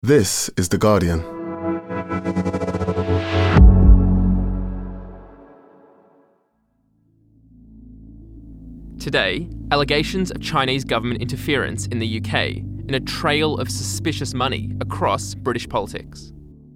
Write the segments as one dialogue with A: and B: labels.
A: This is The Guardian.
B: Today, allegations of Chinese government interference in the UK in a trail of suspicious money across British politics.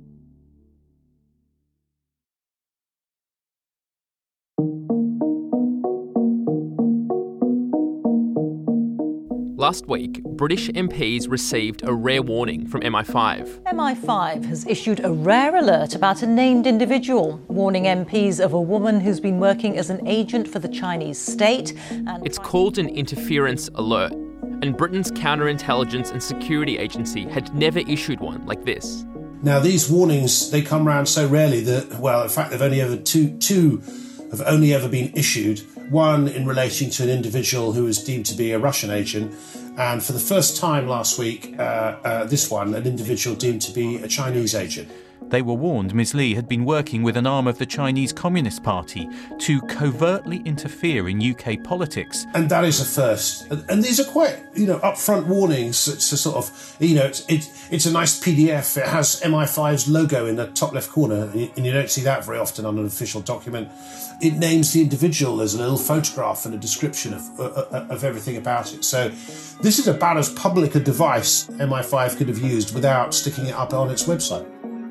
B: Last week, British MPs received a rare warning from MI5.
C: MI5 has issued a rare alert about a named individual, warning MPs of a woman who's been working as an agent for the Chinese state.
B: It's called an interference alert, and Britain's counterintelligence and security agency had never issued one like this.
D: Now, these warnings, they come around so rarely that, well, in fact, they've only ever two have only ever been issued. One in relating to an individual who was deemed to be a Russian agent, and for the first time last week, this one, an individual deemed to be a Chinese agent.
E: They were warned Ms. Lee had been working with an arm of the Chinese Communist Party to covertly interfere in UK politics.
D: And that is a first. And these are quite, upfront warnings. It's a sort of, it's a nice PDF. It has MI5's logo in the top left corner, and you don't see that very often on an official document. It names the individual. There's a little photograph and a description of everything about it. So this is about as public a device MI5 could have used without sticking it up on its website.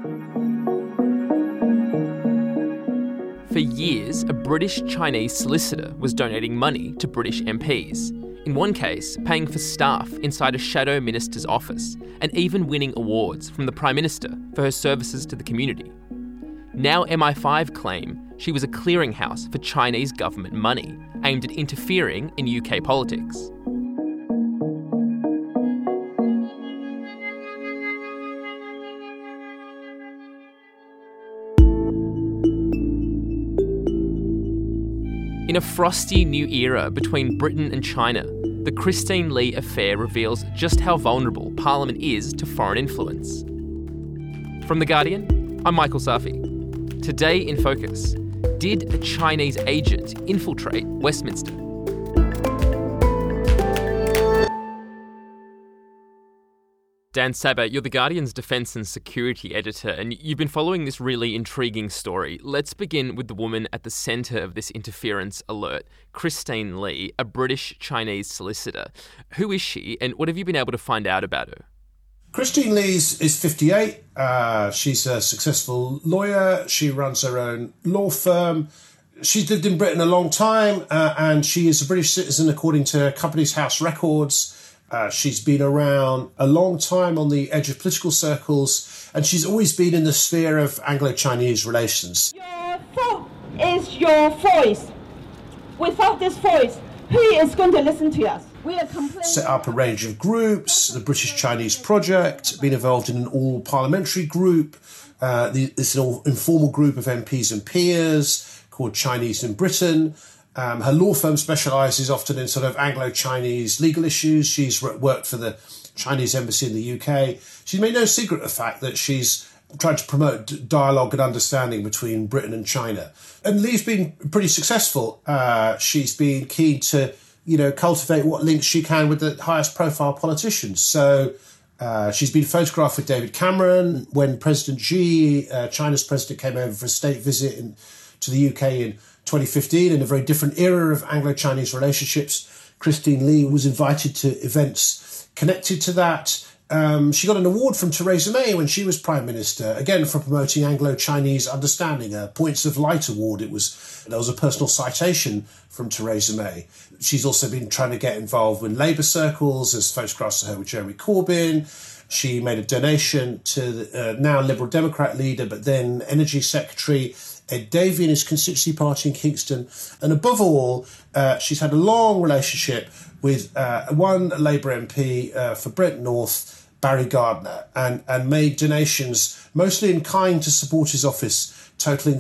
B: For years, a British-Chinese solicitor was donating money to British MPs. In one case, paying for staff inside a shadow minister's office, and even winning awards from the Prime Minister for her services to the community. Now MI5 claim she was a clearinghouse for Chinese government money, aimed at interfering in UK politics. In a frosty new era between Britain and China, the Christine Lee affair reveals just how vulnerable Parliament is to foreign influence. From The Guardian, I'm Michael Safi. Today in Focus, did a Chinese agent infiltrate Westminster? Dan Sabat, you're The Guardian's defence and security editor, and you've been following this really intriguing story. Let's begin with the woman at the centre of this interference alert, Christine Lee, a British-Chinese solicitor. Who is she, and what have you been able to find out about her?
D: Christine Lee is 58. She's a successful lawyer. She runs her own law firm. She's lived in Britain a long time, and she is a British citizen according to Companies House records. She's been around a long time on the edge of political circles, and she's always been in the sphere of Anglo-Chinese relations.
F: Your vote is your voice. Without this voice, who is going to listen to us? We are
D: set up a range of groups, the British-Chinese Project, been involved in an all-parliamentary group, this informal group of MPs and peers called Chinese in Britain. Her law firm specialises often in sort of Anglo-Chinese legal issues. She's worked for the Chinese embassy in the UK. She's made no secret of the fact that she's tried to promote dialogue and understanding between Britain and China. And Lee's been pretty successful. She's been keen to, cultivate what links she can with the highest profile politicians. So she's been photographed with David Cameron when President Xi, China's president, came over for a state visit to the UK in 2015, in a very different era of Anglo-Chinese relationships. Christine Lee was invited to events connected to that. She got an award from Theresa May when she was Prime Minister, again for promoting Anglo-Chinese understanding, a Points of Light award. There was a personal citation from Theresa May. She's also been trying to get involved with Labour circles. There's photographs of her with Jeremy Corbyn. She made a donation to the now Liberal Democrat leader, but then Energy Secretary Ed Davey and his constituency party in Kingston. And above all, she's had a long relationship with one Labour MP for Brent North, Barry Gardner, and made donations, mostly in kind, to support his office, totalling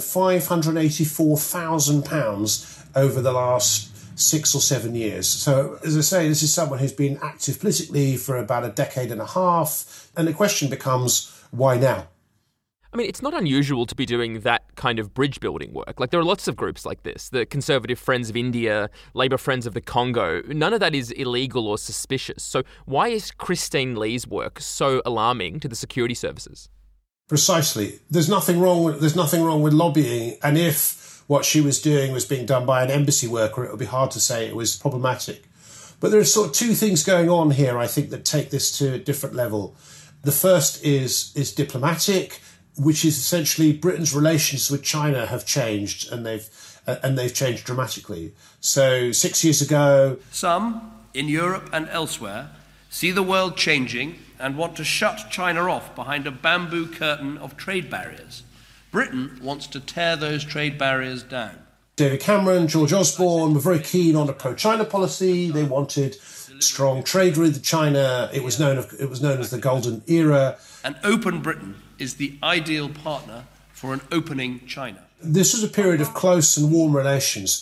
D: £584,000 over the last 6 or 7 years. So, as I say, this is someone who's been active politically for about a decade and a half. And the question becomes, why now?
B: I mean, it's not unusual to be doing that kind of bridge building work. Like, there are lots of groups like this, the Conservative Friends of India, Labour Friends of the Congo. None of that is illegal or suspicious. So why is Christine Lee's work so alarming to the security services?
D: Precisely. There's nothing wrong with lobbying. And if what she was doing was being done by an embassy worker, it would be hard to say it was problematic. But there are sort of two things going on here, I think, that take this to a different level. The first is diplomatic, which is essentially Britain's relations with China have changed, and they've changed dramatically. So 6 years ago,
A: some in Europe and elsewhere see the world changing and want to shut China off behind a bamboo curtain of trade barriers. Britain wants to tear those trade barriers down.
D: David Cameron, George Osborne were very keen on a pro-China policy. They wanted strong trade with China. It was known as the Golden Era.
A: An open Britain is the ideal partner for an opening China.
D: This was a period of close and warm relations.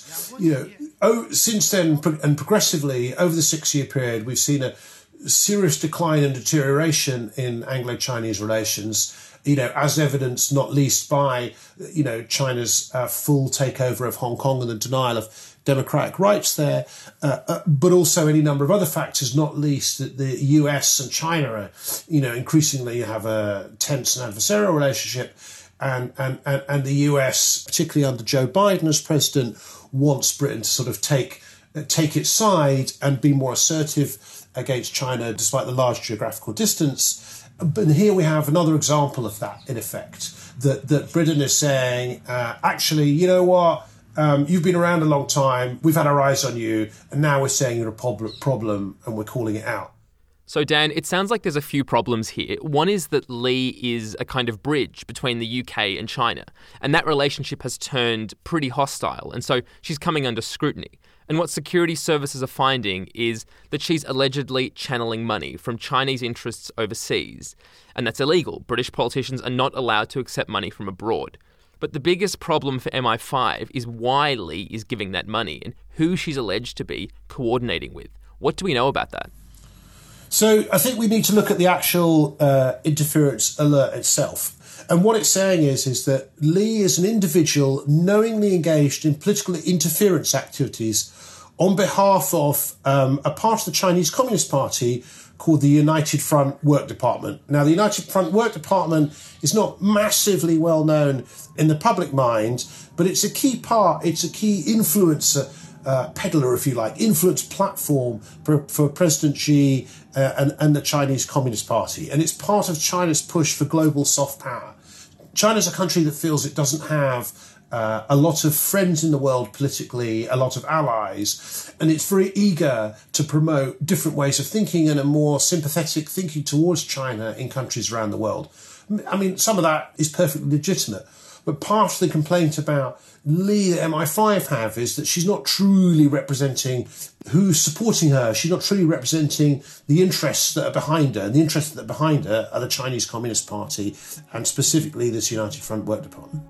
D: Since then, and progressively over the 6-year period, we've seen a serious decline and deterioration in Anglo-Chinese relations, as evidenced not least by, China's full takeover of Hong Kong and the denial of democratic rights there, but also any number of other factors, not least that the US and China, increasingly have a tense and adversarial relationship, and the US, particularly under Joe Biden as president, wants Britain to sort of take its side and be more assertive against China, despite the large geographical distance. But here we have another example of that, in effect, that Britain is saying, actually, you know what? You've been around a long time. We've had our eyes on you. And now we're saying you're a problem and we're calling it out.
B: So, Dan, it sounds like there's a few problems here. One is that Lee is a kind of bridge between the UK and China, and that relationship has turned pretty hostile, and so she's coming under scrutiny. And what security services are finding is that she's allegedly channeling money from Chinese interests overseas, and that's illegal. British politicians are not allowed to accept money from abroad. But the biggest problem for MI5 is why Lee is giving that money and who she's alleged to be coordinating with. What do we know about that?
D: So I think we need to look at the actual interference alert itself. And what it's saying is that Lee is an individual knowingly engaged in political interference activities on behalf of a part of the Chinese Communist Party called the United Front Work Department. Now, the United Front Work Department is not massively well known in the public mind, but it's a key influencer, peddler, if you like, influence platform for President Xi and the Chinese Communist Party. And it's part of China's push for global soft power. China's a country that feels it doesn't have a lot of friends in the world politically, a lot of allies, and it's very eager to promote different ways of thinking and a more sympathetic thinking towards China in countries around the world. I mean, some of that is perfectly legitimate, but part of the complaint about Lee that MI5 have is that she's not truly representing who's supporting her. She's not truly representing the interests that are behind her. And the interests that are behind her are the Chinese Communist Party and specifically this United Front Work Department.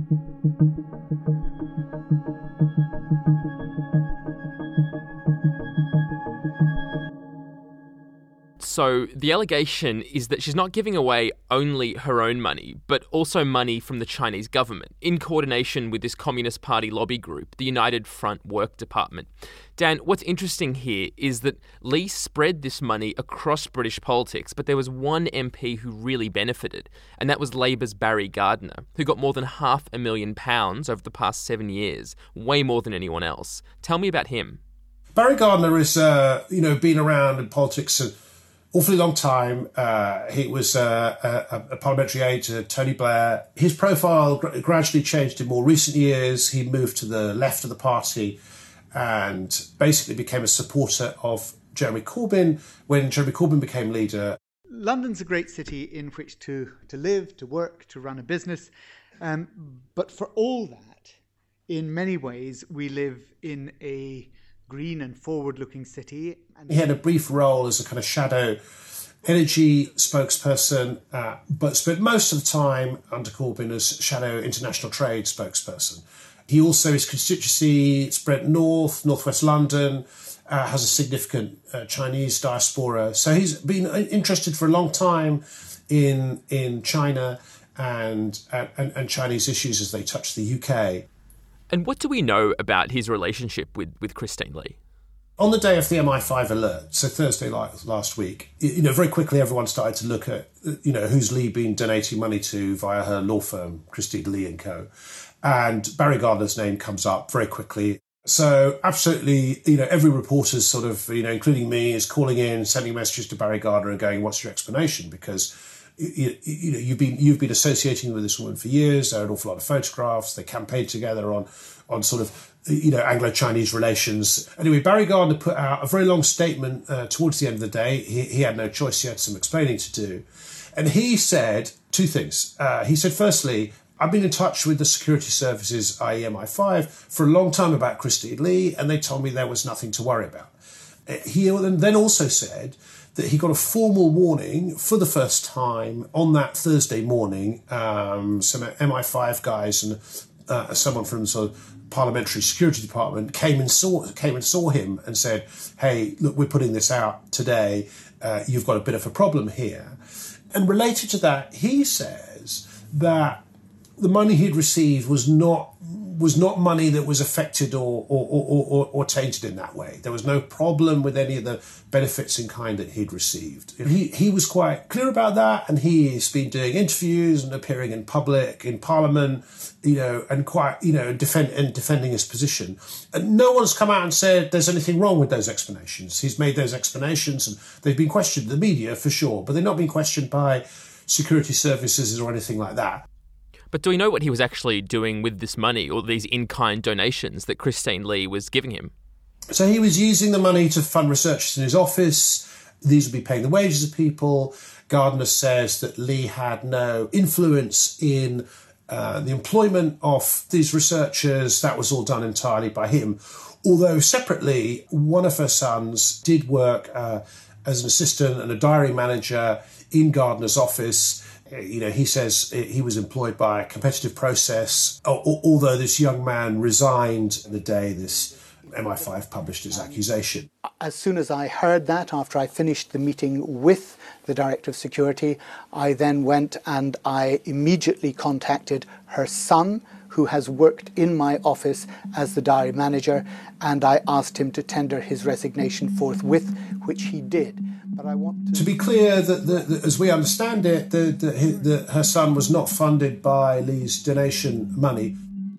B: So the allegation is that she's not giving away only her own money, but also money from the Chinese government, in coordination with this Communist Party lobby group, the United Front Work Department. Dan, what's interesting here is that Lee spread this money across British politics, but there was one MP who really benefited, and that was Labour's Barry Gardiner, who got more than £500,000 over the past 7 years, way more than anyone else. Tell me about him.
D: Barry Gardiner has, been around in politics awfully long time. He was a parliamentary aide to Tony Blair. His profile gradually changed in more recent years. He moved to the left of the party and basically became a supporter of Jeremy Corbyn when Jeremy Corbyn became leader.
G: London's a great city in which to live, to work, to run a business. But for all that, in many ways, we live in a green and forward-looking city.
D: He had a brief role as a kind of shadow energy spokesperson, but spent most of the time under Corbyn as shadow international trade spokesperson. He also, his constituency, spread northwest London, has a significant Chinese diaspora. So he's been interested for a long time in China, and Chinese issues as they touch the UK.
B: And what do we know about his relationship with Christine Lee?
D: On the day of the MI5 alert, so Thursday last week, very quickly everyone started to look at, who's Lee been donating money to via her law firm, Christine Lee & Co. And Barry Gardner's name comes up very quickly. So absolutely, every reporter's sort of, including me, is calling in, sending messages to Barry Gardner and going, what's your explanation? Because you've been associating with this woman for years. There are an awful lot of photographs. They campaigned together on sort of, Anglo-Chinese relations. Anyway, Barry Gardner put out a very long statement towards the end of the day. He had no choice. He had some explaining to do. And he said two things. He said, firstly, I've been in touch with the security services, i.e. MI5, for a long time about Christine Lee, and they told me there was nothing to worry about. He then also said that he got a formal warning for the first time on that Thursday morning. Some MI5 guys and someone from the sort of Parliamentary Security Department came and saw him and said, hey, look, we're putting this out today. You've got a bit of a problem here. And related to that, he says that the money he'd received was not money that was affected or tainted in that way. There was no problem with any of the benefits in kind that he'd received. He was quite clear about that, and he's been doing interviews and appearing in public, in Parliament, and quite, defending his position. And no one's come out and said there's anything wrong with those explanations. He's made those explanations, and they've been questioned in the media for sure, but they've not been questioned by security services or anything like that.
B: But do we know what he was actually doing with this money or these in-kind donations that Christine Lee was giving him?
D: So he was using the money to fund researchers in his office. These would be paying the wages of people. Gardner says that Lee had no influence in the employment of these researchers. That was all done entirely by him. Although separately, one of her sons did work as an assistant and a diary manager in Gardner's office. He says he was employed by a competitive process, although this young man resigned the day this MI5 published its accusation.
G: As soon as I heard that, after I finished the meeting with the Director of Security, I then went and I immediately contacted her son, who has worked in my office as the diary manager, and I asked him to tender his resignation forthwith, which he did. But I want
D: to be clear that as we understand it, that her son was not funded by Lee's donation money.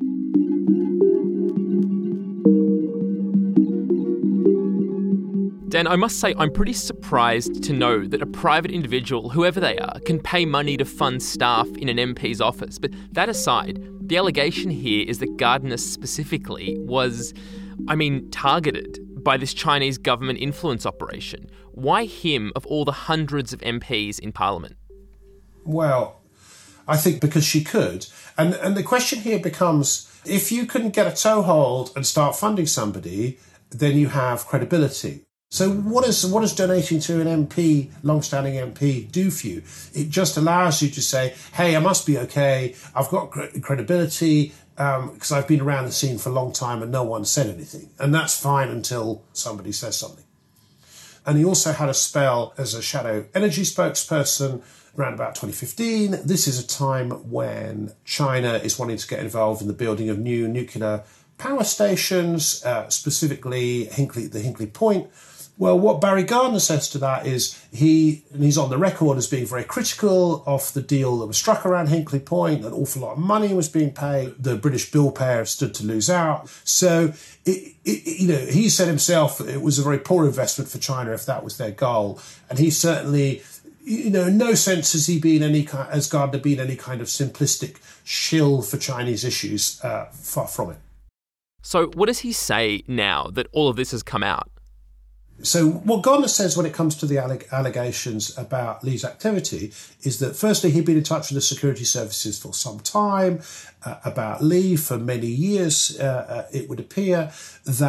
B: Dan, I must say I'm pretty surprised to know that a private individual, whoever they are, can pay money to fund staff in an MP's office. But that aside, the allegation here is that Gardner specifically was, targeted by this Chinese government influence operation. Why him of all the hundreds of MPs in Parliament?
D: Well, I think because she could. And the question here becomes, if you can get a toehold and start funding somebody, then you have credibility. So what does donating to an MP, long-standing MP, do for you? It just allows you to say, hey, I must be okay, I've got credibility, because I've been around the scene for a long time and no one said anything. And that's fine until somebody says something. And he also had a spell as a shadow energy spokesperson around about 2015. This is a time when China is wanting to get involved in the building of new nuclear power stations, specifically the Hinkley Point. Well, what Barry Gardner says to that is he's on the record as being very critical of the deal that was struck around Hinkley Point. An awful lot of money was being paid. The British bill payer stood to lose out. So, he said himself it was a very poor investment for China if that was their goal. And he certainly, in no sense has Gardner been any kind of simplistic shill for Chinese issues. Far from it.
B: So what does he say now that all of this has come out?
D: So what Gardner says when it comes to the allegations about Lee's activity is that firstly he'd been in touch with the security services for some time about Lee for many years. It would appear that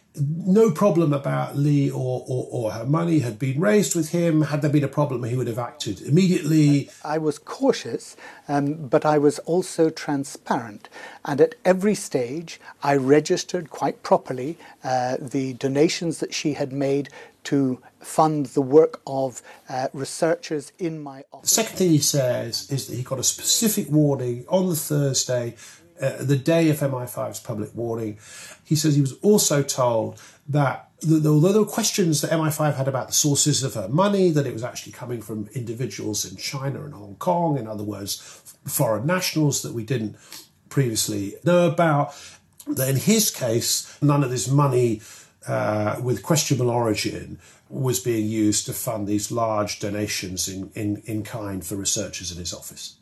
D: no problem about Li or her money had been raised with him. Had there been a problem, he would have acted immediately.
G: I was cautious, but I was also transparent. And at every stage, I registered quite properly the donations that she had made to fund the work of researchers in my office.
D: The second thing he says is that he got a specific warning on the Thursday, the day of MI5's public warning. He says he was also told that although there were questions that MI5 had about the sources of her money, that it was actually coming from individuals in China and Hong Kong, in other words, foreign nationals that we didn't previously know about, that in his case, none of this money with questionable origin was being used to fund these large donations in kind for researchers in his office.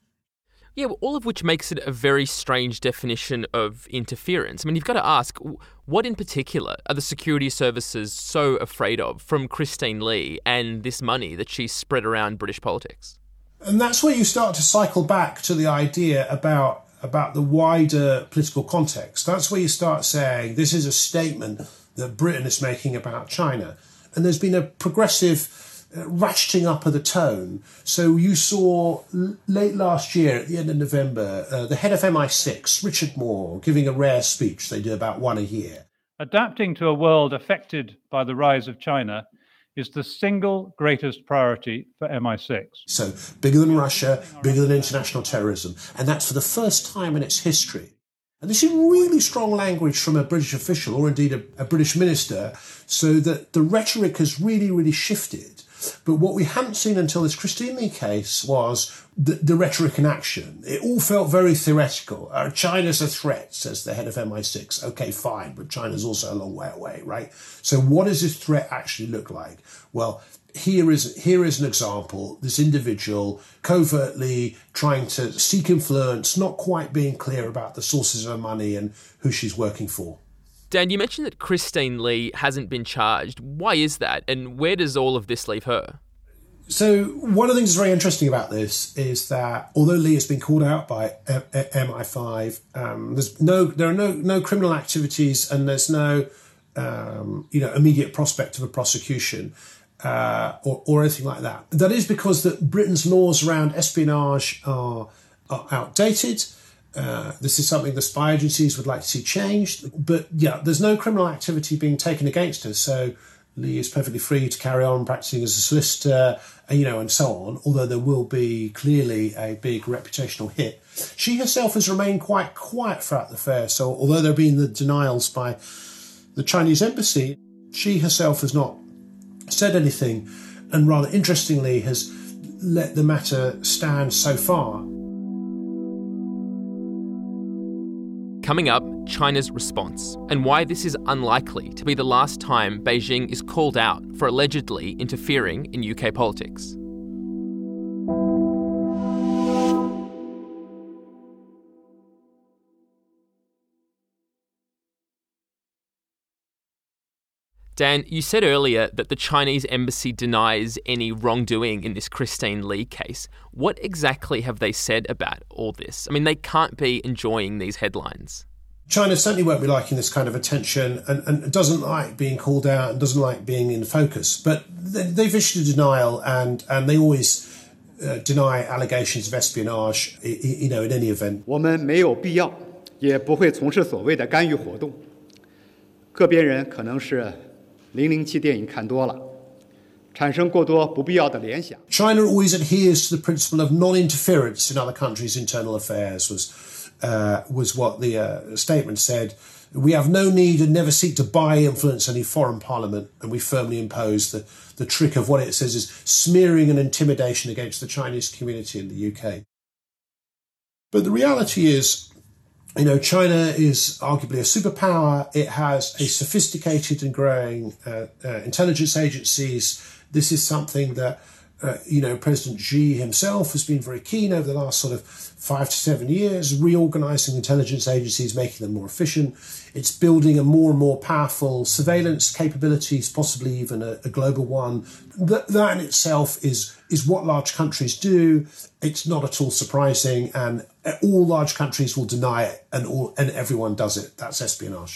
B: Yeah, well, all of which makes it a very strange definition of interference. I mean, you've got to ask, what in particular are the security services so afraid of from Christine Lee and this money that she's spread around British politics?
D: And that's where you start to cycle back to the idea about the wider political context. That's where you start saying this is a statement that Britain is making about China. And there's been a progressive ratcheting up of the tone. So you saw late last year, at the end of November, the head of MI6, Richard Moore, giving a rare speech. They do about one a year.
H: Adapting to a world affected by the rise of China is the single greatest priority for MI6.
D: So bigger than Russia, bigger than international terrorism. And that's for the first time in its history. And this is really strong language from a British official, or indeed a British minister, so that the rhetoric has really, really shifted. But what we hadn't seen until this Christine Lee case was the rhetoric in action. It all felt very theoretical. China's a threat, says the head of MI6. Okay, fine, but China's also a long way away, right? So what does this threat actually look like? Well, here is an example. This individual covertly trying to seek influence, not quite being clear about the sources of her money and who she's working for.
B: Dan, you mentioned that Christine Lee hasn't been charged. Why is that? And where does all of this leave her?
D: So one of the things that's very interesting about this is that although Lee has been called out by MI5, there are no criminal activities and there's no immediate prospect of a prosecution or anything like that. That is because that Britain's laws around espionage are outdated. This is something the spy agencies would like to see changed. But yeah, there's no criminal activity being taken against her. So Lee is perfectly free to carry on practicing as a solicitor, and so on, although there will be clearly a big reputational hit. She herself has remained quite quiet throughout the affair. So although there have been the denials by the Chinese embassy, she herself has not said anything, and rather interestingly has let the matter stand so far.
B: Coming up, China's response and why this is unlikely to be the last time Beijing is called out for allegedly interfering in UK politics. Dan, you said earlier that the Chinese embassy denies any wrongdoing in this Christine Lee case. What exactly have they said about all this? I mean, they can't be enjoying these headlines.
D: China certainly won't be liking this kind of attention and doesn't like being called out and doesn't like being in focus. But they've issued a denial and they always deny allegations of espionage, in any event.
I: 我们没有必要，也不会从事所谓的干预活动。个别人可能是007电影看多了，产生过多不必要的联想。
D: China always adheres to the principle of non-interference in other countries' internal affairs, was what the statement said. We have no need and never seek to buy influence any foreign parliament, and we firmly impose the trick of what it says is smearing and intimidation against the Chinese community in the UK. But the reality is, China is arguably a superpower. It has a sophisticated and growing intelligence agencies. This is something that, President Xi himself has been very keen over the last sort of 5 to 7 years, reorganising intelligence agencies, making them more efficient. It's building a more and more powerful surveillance capabilities, possibly even a global one. That in itself is what large countries do. It's not at all surprising, and all large countries will deny it, and everyone does it. That's espionage.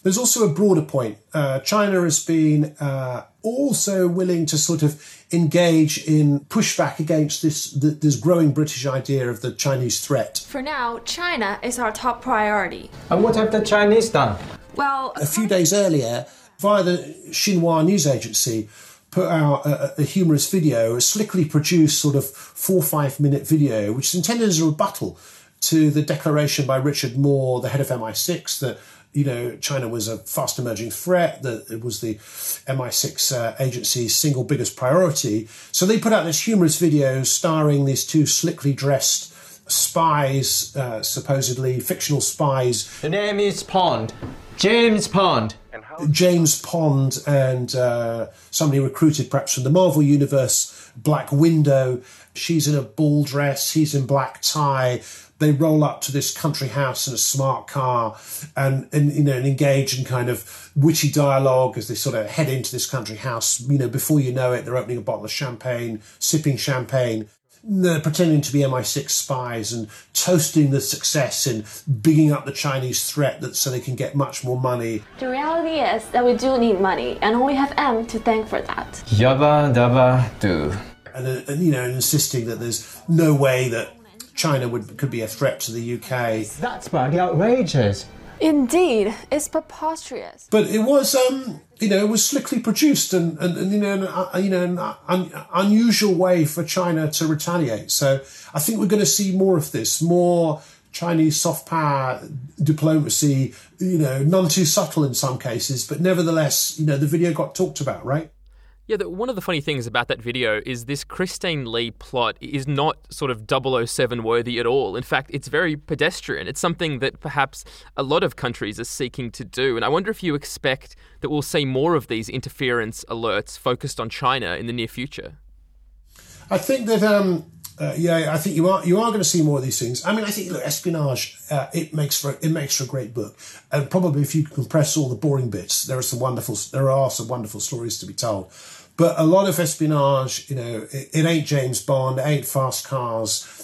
D: There's also a broader point. China has been also willing to sort of engage in pushback against this growing British idea of the Chinese threat.
J: For now, China is our top priority.
K: And what have the Chinese done?
J: Well,
D: a few days earlier, via the Xinhua news agency, put out a humorous video, a slickly produced sort of 4 or 5 minute video, which is intended as a rebuttal to the declaration by Richard Moore, the head of MI6, that China was a fast emerging threat, that it was the MI6 agency's single biggest priority. So they put out this humorous video starring these two slickly dressed spies, supposedly fictional spies.
K: The name is Pond. James Pond.
D: James Pond and somebody recruited perhaps from the Marvel Universe, Black Widow. She's in a ball dress, he's in black tie. They roll up to this country house in a smart car and engage in kind of witty dialogue as they sort of head into this country house. Before you know it, they're opening a bottle of champagne, sipping champagne. They're pretending to be MI6 spies and toasting the success in bigging up the Chinese threat so they can get much more money.
J: The reality is that we do need money, and only have M to thank for that.
K: Yabba dabba do.
D: And insisting that there's no way that China could be a threat to the UK.
K: That's bloody outrageous.
J: Indeed, it's preposterous.
D: But it was, it was slickly produced and an unusual way for China to retaliate. So I think we're going to see more of this, more Chinese soft power diplomacy, none too subtle in some cases, but nevertheless, the video got talked about, right?
B: Yeah, one of the funny things about that video is this Christine Lee plot is not sort of 007 worthy at all. In fact, it's very pedestrian. It's something that perhaps a lot of countries are seeking to do. And I wonder if you expect that we'll see more of these interference alerts focused on China in the near future.
D: I think that, I think you are going to see more of these things. I mean, I think, look, espionage, it makes for a great book. And probably if you compress all the boring bits, there are some wonderful stories to be told. But a lot of espionage, it ain't James Bond, it ain't fast cars,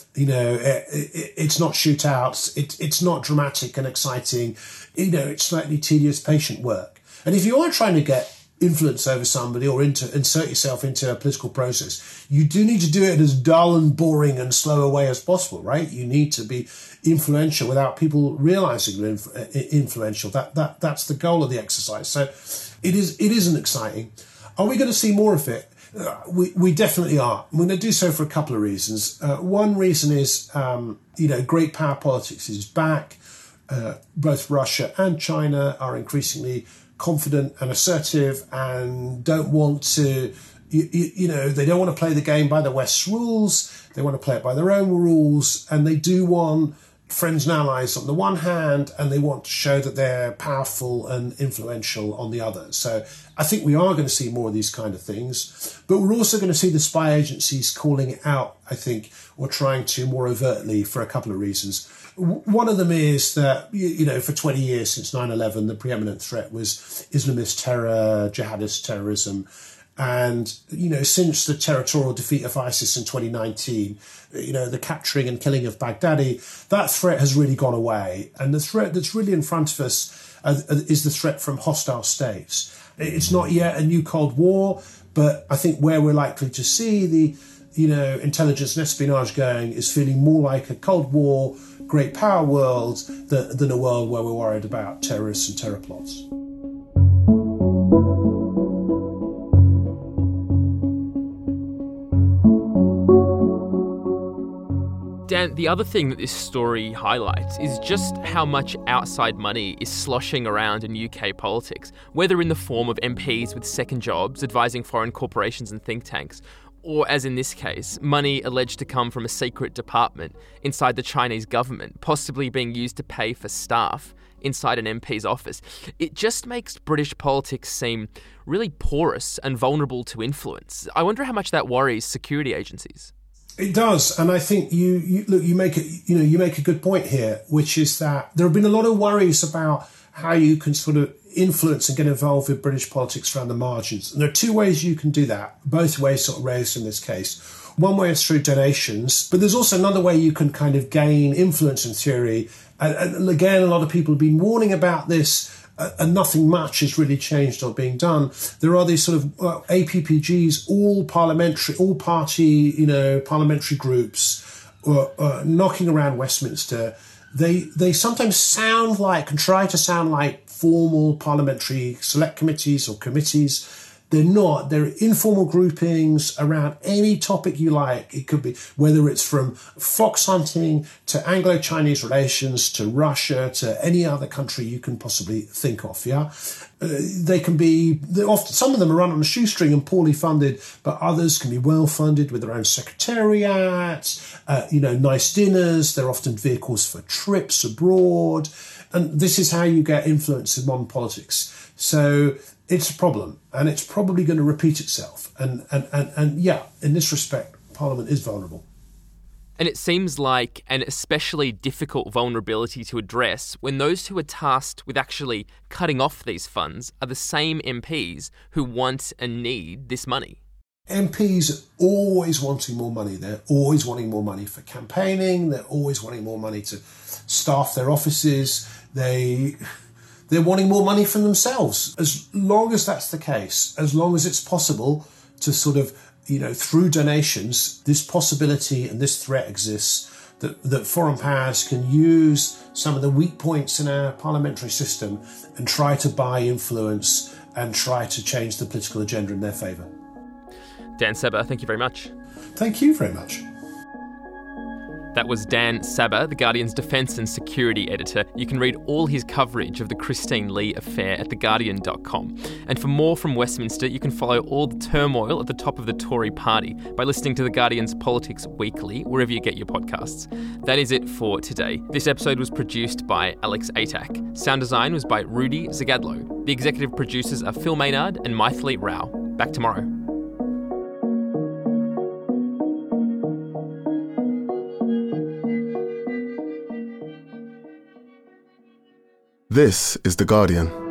D: it's not shootouts, it's not dramatic and exciting, it's slightly tedious, patient work. And if you are trying to get influence over somebody or insert yourself into a political process, you do need to do it as dull and boring and slow a way as possible, right? You need to be influential without people realizing you're influential. That's the goal of the exercise. So it isn't exciting. Are we going to see more of it? We definitely are. We're going to do so for a couple of reasons. One reason is, great power politics is back. Both Russia and China are increasingly confident and assertive and don't want to, they don't want to play the game by the West's rules. They want to play it by their own rules. And they do want friends and allies on the one hand, and they want to show that they're powerful and influential on the other. So I think we are going to see more of these kind of things. But we're also going to see the spy agencies calling it out, I think, or trying to more overtly for a couple of reasons. One of them is that, for 20 years since 9/11, the preeminent threat was Islamist terror, jihadist terrorism. And, since the territorial defeat of ISIS in 2019, the capturing and killing of Baghdadi, that threat has really gone away. And the threat that's really in front of us is the threat from hostile states. It's not yet a new Cold War, but I think where we're likely to see the, intelligence and espionage going is feeling more like a Cold War, great power world than a world where we're worried about terrorists and terror plots.
B: Dan, the other thing that this story highlights is just how much outside money is sloshing around in UK politics, whether in the form of MPs with second jobs advising foreign corporations and think tanks, or, as in this case, money alleged to come from a secret department inside the Chinese government, possibly being used to pay for staff inside an MP's office. It just makes British politics seem really porous and vulnerable to influence. I wonder how much that worries security agencies.
D: It does, and I think you make a good point here, which is that there have been a lot of worries about how you can sort of influence and get involved with British politics around the margins. And there are two ways you can do that, both ways sort of raised in this case. One way is through donations, but there's also another way you can kind of gain influence in theory. And again, a lot of people have been warning about this, and nothing much is really changed or being done. There are these sort of APPGs, all party, parliamentary groups knocking around Westminster. They sometimes sound like and try to sound like formal parliamentary select committees or committees. They're not. They're informal groupings around any topic you like. It could be whether it's from fox hunting to Anglo-Chinese relations to Russia to any other country you can possibly think of. Yeah, they can be often. Some of them are run on a shoestring and poorly funded, but others can be well funded with their own secretariat. Nice dinners. They're often vehicles for trips abroad, and this is how you get influence in modern politics. So it's a problem, and it's probably going to repeat itself. And in this respect, Parliament is vulnerable.
B: And it seems like an especially difficult vulnerability to address when those who are tasked with actually cutting off these funds are the same MPs who want and need this money.
D: MPs are always wanting more money. They're always wanting more money for campaigning. They're always wanting more money to staff their offices. They're wanting more money from themselves. As long as that's the case, as long as it's possible to sort of, through donations, this possibility and this threat exists that foreign powers can use some of the weak points in our parliamentary system and try to buy influence and try to change the political agenda in their favour.
B: Dan Sabbagh, thank you very much.
D: Thank you very much.
B: That was Dan Sabbagh, The Guardian's defence and security editor. You can read all his coverage of the Christine Lee affair at theguardian.com. And for more from Westminster, you can follow all the turmoil at the top of the Tory party by listening to The Guardian's Politics Weekly, wherever you get your podcasts. That is it for today. This episode was produced by Alex Atack. Sound design was by Rudy Zagadlo. The executive producers are Phil Maynard and Maithili Rao. Back tomorrow.
L: This is The Guardian.